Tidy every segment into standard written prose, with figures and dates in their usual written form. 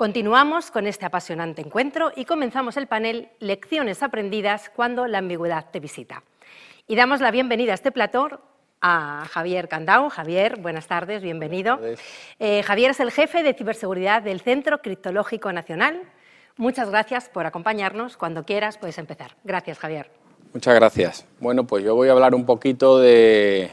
Continuamos con este apasionante encuentro y comenzamos el panel Lecciones aprendidas cuando la ambigüedad te visita. Y damos la bienvenida a este plató a Javier Candau. Javier, buenas tardes, bienvenido. Buenas tardes. Javier es el jefe de ciberseguridad del Centro Criptológico Nacional. Muchas gracias por acompañarnos. Cuando quieras puedes empezar. Gracias, Javier. Muchas gracias. Bueno, pues yo voy a hablar un poquito de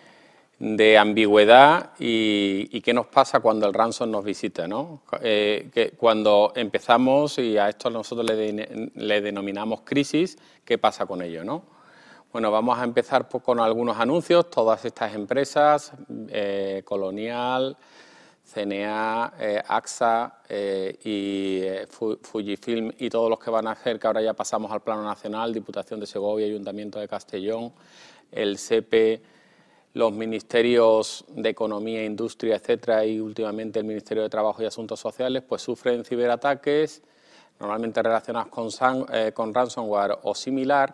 ambigüedad y qué nos pasa cuando el ransom nos visita, ¿no? Que cuando empezamos, y a esto nosotros le denominamos crisis, ¿qué pasa con ello, no? Bueno, vamos a empezar con algunos anuncios. Todas estas empresas, Colonial, CNA, AXA y Fujifilm y todos los que van a hacer, que ahora ya pasamos al plano nacional, Diputación de Segovia, Ayuntamiento de Castellón, el SEPE, los ministerios de Economía, Industria, etcétera, y últimamente el Ministerio de Trabajo y Asuntos Sociales, pues sufren ciberataques, normalmente relacionados con ransomware o similar,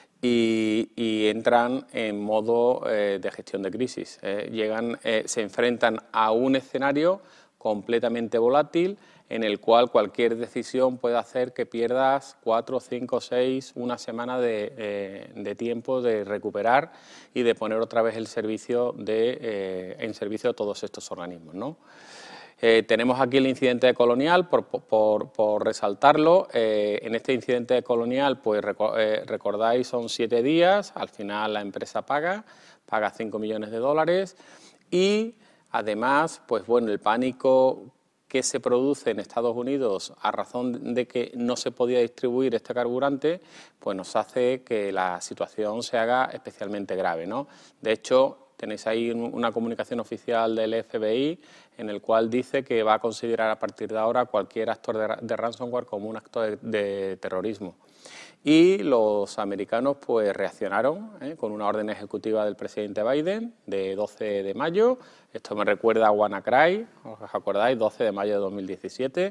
y entran en modo de gestión de crisis. Se enfrentan a un escenario completamente volátil en el cual cualquier decisión puede hacer que pierdas 4, 5, 6, una semana de tiempo de recuperar y de poner otra vez el servicio en servicio a todos estos organismos, ¿no? Tenemos aquí el incidente de Colonial, por resaltarlo. En este incidente de Colonial, pues recordáis, son 7 días, al final la empresa paga 5 millones de dólares y además, pues bueno, el pánico que se produce en Estados Unidos a razón de que no se podía distribuir este carburante, pues nos hace que la situación se haga especialmente grave, ¿no? De hecho, tenéis ahí una comunicación oficial del FBI en el cual dice que va a considerar a partir de ahora cualquier acto de ransomware como un acto de terrorismo. Y los americanos pues reaccionaron con una orden ejecutiva del presidente Biden de 12 de mayo. Esto me recuerda a WannaCry, ¿os acordáis? 12 de mayo de 2017.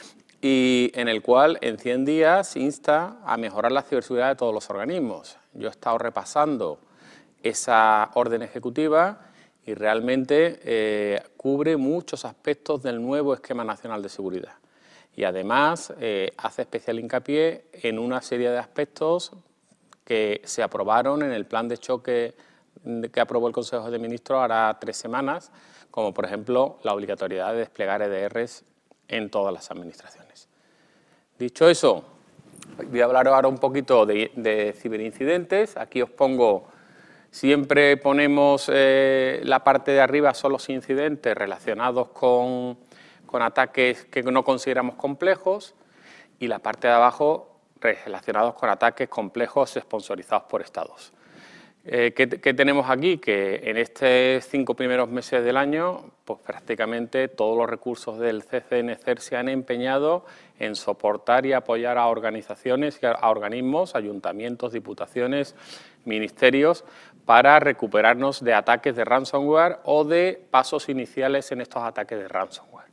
Y en el cual en 100 días insta a mejorar la ciberseguridad de todos los organismos. Yo he estado repasando esa orden ejecutiva y realmente cubre muchos aspectos del nuevo Esquema Nacional de Seguridad. Y además hace especial hincapié en una serie de aspectos que se aprobaron en el plan de choque que aprobó el Consejo de Ministros hará 3 semanas, como por ejemplo la obligatoriedad de desplegar EDRs en todas las administraciones. Dicho eso, voy a hablar ahora un poquito de ciberincidentes. Aquí os pongo, siempre ponemos la parte de arriba son los incidentes relacionados con ataques que no consideramos complejos y la parte de abajo relacionados con ataques complejos sponsorizados por estados. ¿Qué tenemos aquí? Que en estos 5 primeros meses del año, pues prácticamente todos los recursos del CCNCER se han empeñado en soportar y apoyar a organizaciones y a organismos, ayuntamientos, diputaciones, ministerios, para recuperarnos de ataques de ransomware o de pasos iniciales en estos ataques de ransomware.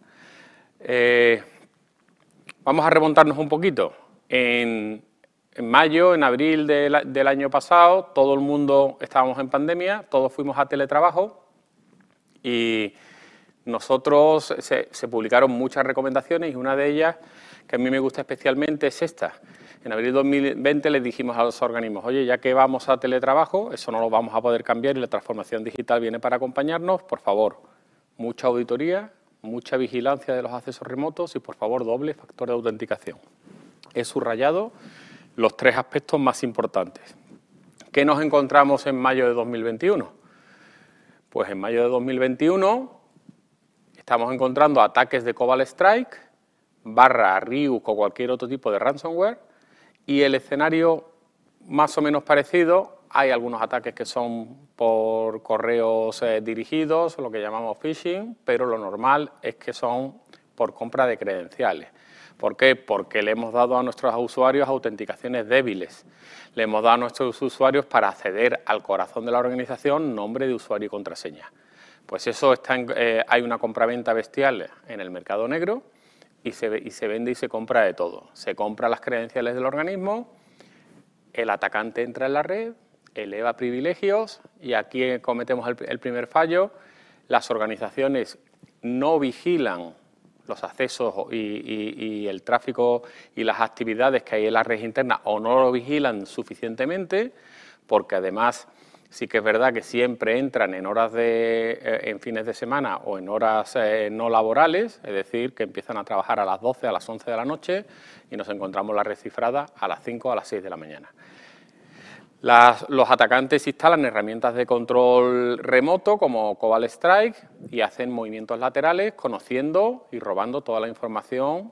Vamos a remontarnos un poquito. En mayo, en abril del año pasado, todo el mundo estábamos en pandemia, todos fuimos a teletrabajo y nosotros se publicaron muchas recomendaciones y una de ellas, que a mí me gusta especialmente, es esta. En abril de 2020 les dijimos a los organismos, oye, ya que vamos a teletrabajo, eso no lo vamos a poder cambiar y la transformación digital viene para acompañarnos, por favor, mucha auditoría, mucha vigilancia de los accesos remotos y, por favor, doble factor de autenticación. He subrayado los 3 aspectos más importantes. ¿Qué nos encontramos en mayo de 2021? Pues en mayo de 2021 estamos encontrando ataques de Cobalt Strike, Ryuk o cualquier otro tipo de ransomware, y el escenario más o menos parecido. Hay algunos ataques que son por correos dirigidos, lo que llamamos phishing, pero lo normal es que son por compra de credenciales. ¿Por qué? Porque le hemos dado a nuestros usuarios autenticaciones débiles. Le hemos dado a nuestros usuarios para acceder al corazón de la organización nombre de usuario y contraseña. Pues eso hay una compraventa bestial en el mercado negro y se vende y se compra de todo. Se compra las credenciales del organismo, el atacante entra en la red, eleva privilegios y aquí cometemos el primer fallo. Las organizaciones no vigilan los accesos y el tráfico y las actividades que hay en la red interna o no lo vigilan suficientemente, porque además sí que es verdad que siempre entran en horas en fines de semana o en horas no laborales, es decir, que empiezan a trabajar a las 12, a las 11 de la noche y nos encontramos la red cifrada a las 5 o a las 6 de la mañana. Los atacantes instalan herramientas de control remoto como Cobalt Strike y hacen movimientos laterales conociendo y robando toda la información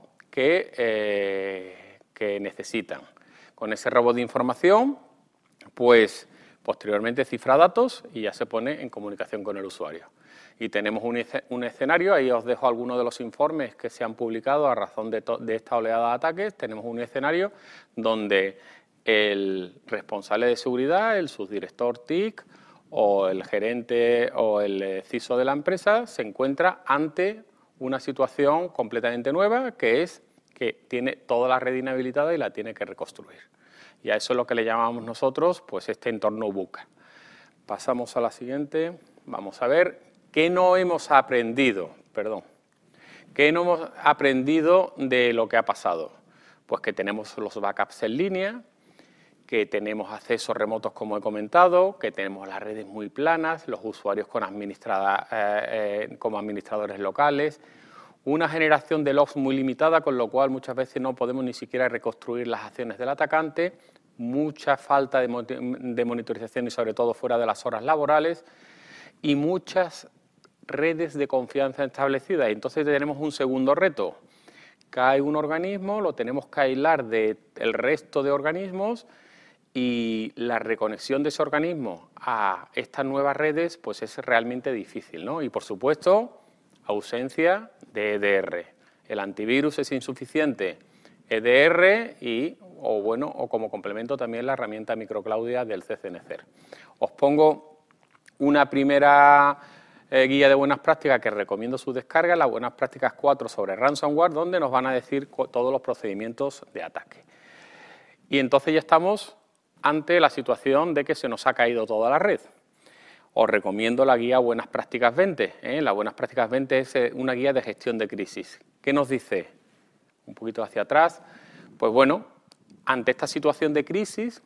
que necesitan. Con ese robo de información, pues posteriormente cifra datos y ya se pone en comunicación con el usuario. Y tenemos un escenario, ahí os dejo algunos de los informes que se han publicado a razón de esta oleada de ataques. Tenemos un escenario donde el responsable de seguridad, el subdirector TIC o el gerente o el CISO de la empresa se encuentra ante una situación completamente nueva, que es que tiene toda la red inhabilitada y la tiene que reconstruir. Y a eso es lo que le llamamos nosotros, pues, este entorno VUCA. Pasamos a la siguiente. Vamos a ver qué no hemos aprendido, qué no hemos aprendido de lo que ha pasado. Pues que tenemos los backups en línea, que tenemos accesos remotos, como he comentado, que tenemos las redes muy planas, los usuarios como administradores locales, una generación de logs muy limitada, con lo cual muchas veces no podemos ni siquiera reconstruir las acciones del atacante, mucha falta de monitorización y sobre todo fuera de las horas laborales y muchas redes de confianza establecidas. Entonces tenemos un segundo reto. Cae un organismo, lo tenemos que aislar del resto de organismos y la reconexión de ese organismo a estas nuevas redes pues es realmente difícil, ¿no? Y por supuesto, ausencia de EDR. El antivirus es insuficiente, EDR o como complemento también la herramienta microclaudia del CCNCER. Os pongo una primera guía de buenas prácticas que recomiendo su descarga, las buenas prácticas 4 sobre ransomware, donde nos van a decir todos los procedimientos de ataque. Y entonces ya estamos ante la situación de que se nos ha caído toda la red. Os recomiendo la guía Buenas Prácticas 20. La Buenas Prácticas 20 es una guía de gestión de crisis. ¿Qué nos dice? Un poquito hacia atrás. Pues bueno, ante esta situación de crisis,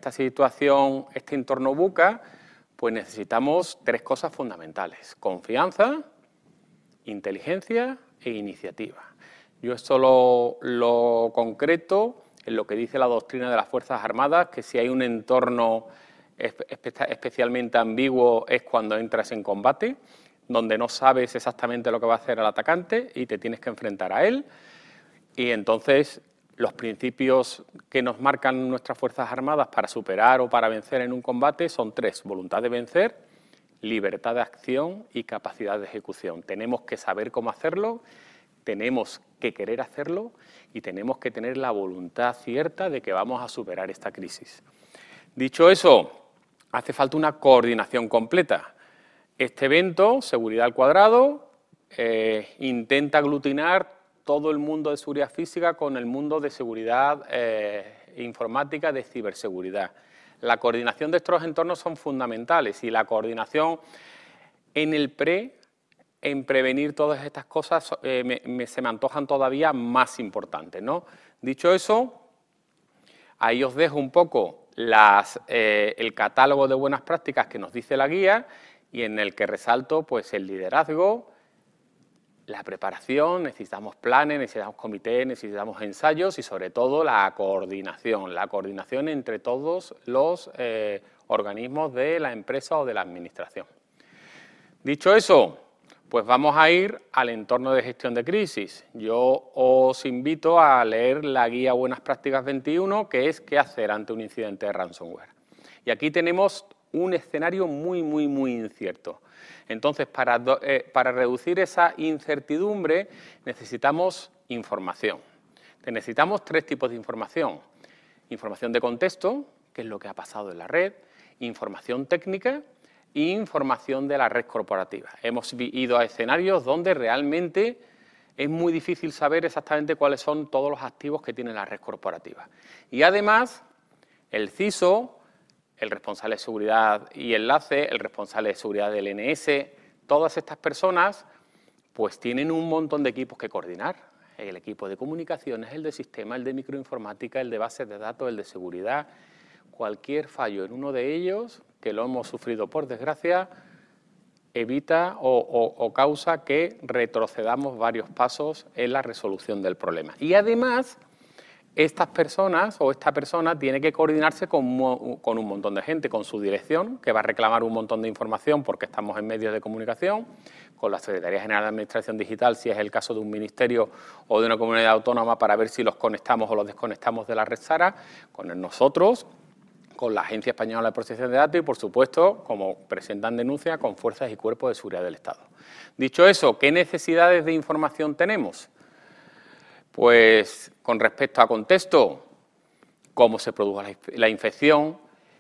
este entorno VUCA, pues necesitamos 3 cosas fundamentales: confianza, inteligencia e iniciativa. Yo esto lo concreto en lo que dice la doctrina de las Fuerzas Armadas, que si hay un entorno especialmente ambiguo es cuando entras en combate, donde no sabes exactamente lo que va a hacer el atacante y te tienes que enfrentar a él. Y entonces los principios que nos marcan nuestras Fuerzas Armadas para superar o para vencer en un combate son 3: voluntad de vencer, libertad de acción y capacidad de ejecución. Tenemos que saber cómo hacerlo, tenemos que querer hacerlo y tenemos que tener la voluntad cierta de que vamos a superar esta crisis. Dicho eso, hace falta una coordinación completa. Este evento, Seguridad al Cuadrado, intenta aglutinar todo el mundo de seguridad física con el mundo de seguridad informática, de ciberseguridad. La coordinación de estos entornos son fundamentales y la coordinación en prevenir todas estas cosas se me antojan todavía más importantes, ¿no? Dicho eso, ahí os dejo un poco el catálogo de buenas prácticas que nos dice la guía y en el que resalto pues el liderazgo, la preparación, necesitamos planes, necesitamos comités, necesitamos ensayos y sobre todo la coordinación entre todos los organismos de la empresa o de la administración. Dicho eso, pues vamos a ir al entorno de gestión de crisis. Yo os invito a leer la guía Buenas Prácticas 21, que es qué hacer ante un incidente de ransomware. Y aquí tenemos un escenario muy, muy, muy incierto. Entonces, para reducir esa incertidumbre necesitamos información. Necesitamos 3 tipos de información. Información de contexto, que es lo que ha pasado en la red, información técnica e información de la red corporativa. Hemos ido a escenarios donde realmente es muy difícil saber exactamente cuáles son todos los activos que tiene la red corporativa. Y además, el CISO, el responsable de seguridad y enlace, el responsable de seguridad del NS, todas estas personas pues tienen un montón de equipos que coordinar. El equipo de comunicaciones, el de sistemas, el de microinformática, el de bases de datos, el de seguridad. Cualquier fallo en uno de ellos, que lo hemos sufrido por desgracia, evita o causa que retrocedamos varios pasos en la resolución del problema. Y además, estas personas o esta persona tiene que coordinarse con un montón de gente, con su dirección, que va a reclamar un montón de información porque estamos en medios de comunicación, con la Secretaría General de Administración Digital, si es el caso de un ministerio o de una comunidad autónoma, para ver si los conectamos o los desconectamos de la red SARA, con nosotros, con la Agencia Española de Protección de Datos y, por supuesto, como presentan denuncia, con fuerzas y cuerpos de seguridad del Estado. Dicho eso, ¿qué necesidades de información tenemos? Pues con respecto a contexto, cómo se produjo la infección,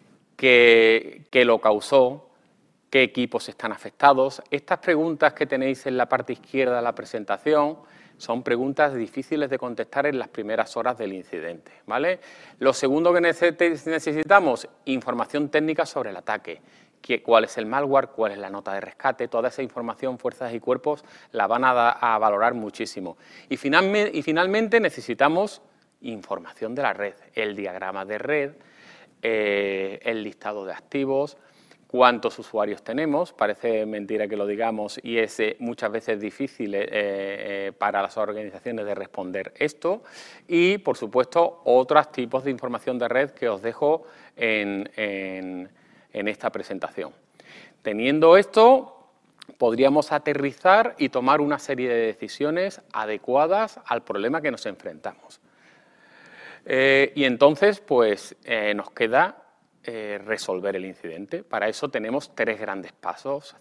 qué lo causó, qué equipos están afectados. Estas preguntas que tenéis en la parte izquierda de la presentación son preguntas difíciles de contestar en las primeras horas del incidente, ¿vale? Lo segundo que necesitamos, información técnica sobre el ataque. Cuál es el malware, cuál es la nota de rescate, toda esa información, fuerzas y cuerpos la van a valorar muchísimo. Y finalmente necesitamos información de la red, el diagrama de red, el listado de activos, cuántos usuarios tenemos, parece mentira que lo digamos y es muchas veces difícil para las organizaciones de responder esto y, por supuesto, otros tipos de información de red que os dejo en esta presentación. Teniendo esto, podríamos aterrizar y tomar una serie de decisiones adecuadas al problema que nos enfrentamos. Y entonces, pues, nos queda resolver el incidente. Para eso tenemos 5 grandes pasos: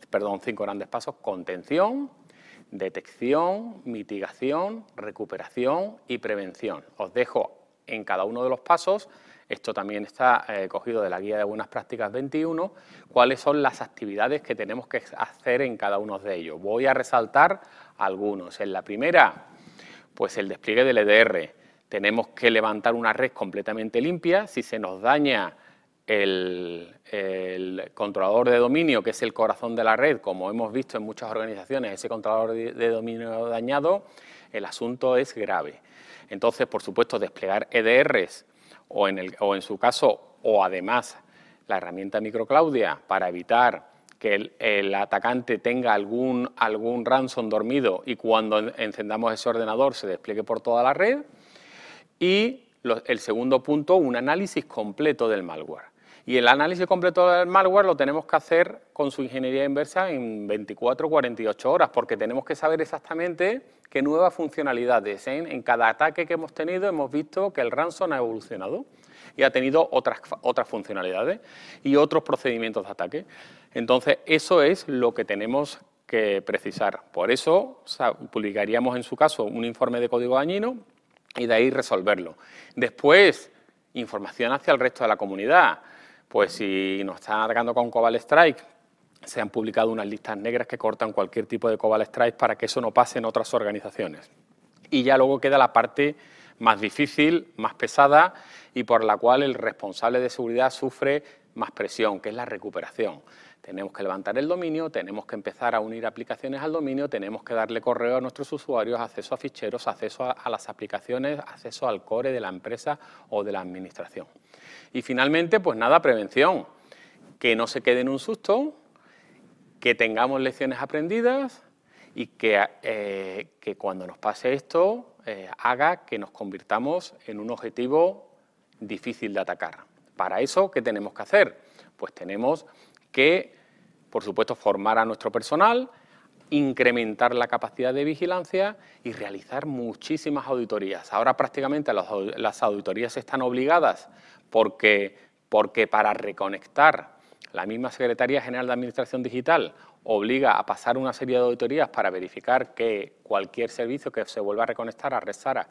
contención, detección, mitigación, recuperación y prevención. Os dejo en cada uno de los pasos, esto también está cogido de la Guía de Buenas Prácticas 21, cuáles son las actividades que tenemos que hacer en cada uno de ellos. Voy a resaltar algunos. En la primera, pues el despliegue del EDR. Tenemos que levantar una red completamente limpia. Si se nos daña el controlador de dominio, que es el corazón de la red, como hemos visto en muchas organizaciones, ese controlador de dominio dañado, el asunto es grave. Entonces, por supuesto, desplegar EDRs o en su caso, o además, la herramienta Microclaudia para evitar que el atacante tenga algún ransom dormido y cuando encendamos ese ordenador se despliegue por toda la red. Y el segundo punto, un análisis completo del malware. Y el análisis completo del malware lo tenemos que hacer con su ingeniería inversa en 24 o 48 horas, porque tenemos que saber exactamente qué nuevas funcionalidades. En cada ataque que hemos tenido hemos visto que el ransom ha evolucionado y ha tenido otras funcionalidades y otros procedimientos de ataque. Entonces, eso es lo que tenemos que precisar. Por eso, publicaríamos en su caso un informe de código dañino y de ahí resolverlo. Después, información hacia el resto de la comunidad. Pues si nos están atacando con Cobalt Strike, se han publicado unas listas negras que cortan cualquier tipo de Cobalt Strike para que eso no pase en otras organizaciones. Y ya luego queda la parte más difícil, más pesada y por la cual el responsable de seguridad sufre más presión, que es la recuperación. Tenemos que levantar el dominio, tenemos que empezar a unir aplicaciones al dominio, tenemos que darle correo a nuestros usuarios, acceso a ficheros, acceso a las aplicaciones, acceso al core de la empresa o de la administración. Y finalmente, pues nada, prevención, que no se quede en un susto, que tengamos lecciones aprendidas y que cuando nos pase esto haga que nos convirtamos en un objetivo difícil de atacar. Para eso, ¿qué tenemos que hacer? Pues tenemos que, por supuesto, formar a nuestro personal, incrementar la capacidad de vigilancia y realizar muchísimas auditorías. Ahora prácticamente las auditorías están obligadas porque para reconectar la misma Secretaría General de Administración Digital obliga a pasar una serie de auditorías para verificar que cualquier servicio que se vuelva a reconectar a Red SARA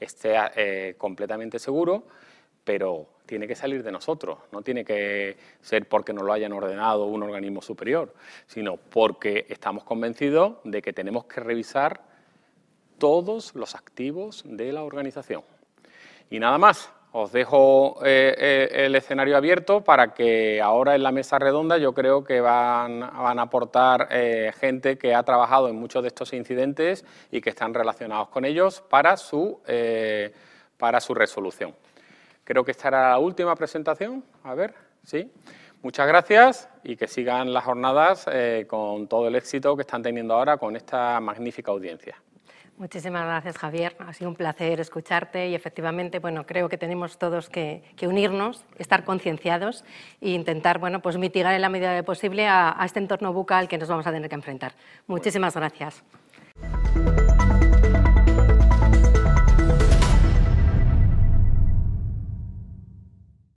esté completamente seguro, pero tiene que salir de nosotros, no tiene que ser porque nos lo hayan ordenado un organismo superior, sino porque estamos convencidos de que tenemos que revisar todos los activos de la organización. Y nada más, os dejo el escenario abierto para que ahora en la mesa redonda yo creo que van a aportar gente que ha trabajado en muchos de estos incidentes y que están relacionados con ellos para su resolución. Creo que esta era la última presentación. A ver, sí. Muchas gracias y que sigan las jornadas con todo el éxito que están teniendo ahora con esta magnífica audiencia. Muchísimas gracias, Javier. Ha sido un placer escucharte y, efectivamente, bueno, creo que tenemos todos que unirnos, estar concienciados e intentar, bueno, pues mitigar en la medida de posible a este entorno bucal al que nos vamos a tener que enfrentar. Muchísimas gracias.